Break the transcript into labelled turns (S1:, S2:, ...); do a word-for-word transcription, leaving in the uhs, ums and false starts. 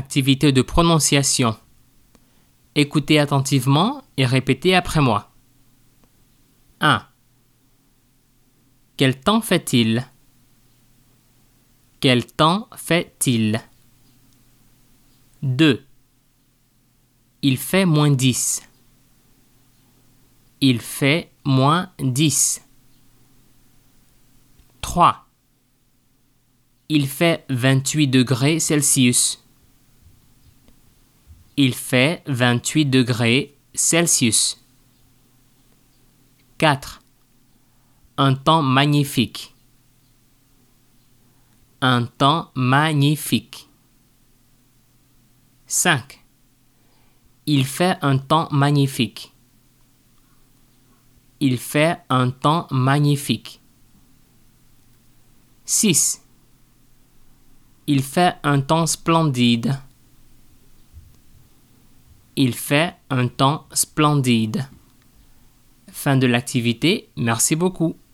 S1: activité de prononciation. Écoutez attentivement et répétez après moi. un. Quel temps fait-il? Quel temps fait-il? deux. Il fait moins dix. Il fait moins dix. trois. Il fait vingt-huit degrés Celsius. Il fait vingt-huit degrés Celsius. quatre. Un temps magnifique. Un temps magnifique. cinq. Il fait un temps magnifique. Il fait un temps magnifique. six. Il fait un temps splendide. Il fait un temps splendide. Fin de l'activité. Merci beaucoup.